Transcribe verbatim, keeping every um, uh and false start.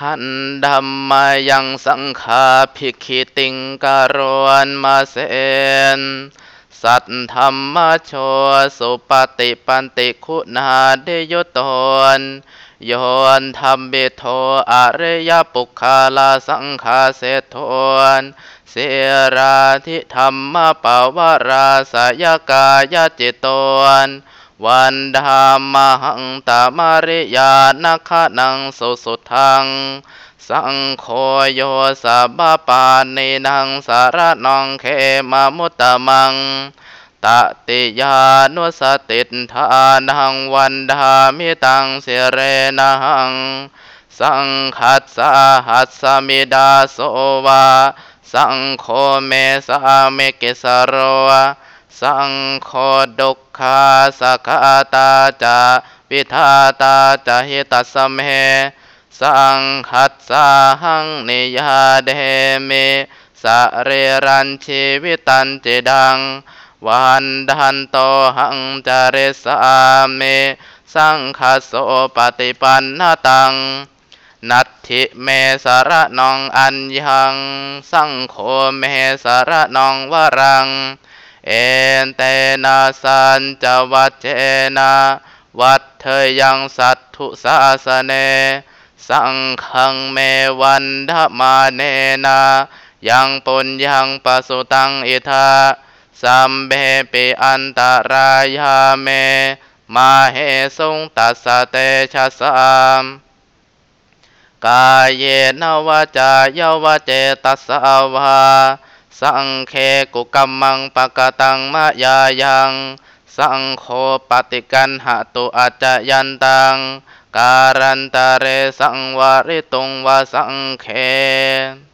หันธัมมายังสังฆาภิกขิติงการวนมาเสนสัทธัมมโชสุปฏิปันติคุณาเดยุตนโยนธรรมบิโทอริยปุคคาลาสังฆาเสโทนเสราธิธรรมปวาราสยกายจิตตนวันดามหังตามริยานัคนังสุสุทังสังโฆโยสัพปานินังสารนังเขมามุตตมังตติยานุสติทานังวันดามิตังเสเรนังสังขัสสะหัสสมิดาโสวาสังโฆเมสาเมกิสโรสังโฆดุขาสักขาตาจาปิทาตาจาหิตัสสเมสังขัสสะหังนิยาเดมิสะเรรัญชีวิตันจิดังวันดันโตหังจาริสามิสังคัสโสปฏิปันนตังนัตถิเมสารนองอัญญังสังโฆเมสารนองวรังเอนเตนะสัญจวัจเจนะวัฏเทยังสัตถุสาสเนสังฆังเมวันธมาเนนะยังปุญญังปสุตังอิทาสัมเบปิอันตรายาเมมาเหสุงตัสสะเตชะสามกายเยนวาจายวเจตัสสะวาสังเคกุกัมมังปะกตังมะยายังสังโฆปฏิกันหตุอาจยันตังการันตะเรสังวาริตุงวาสังเค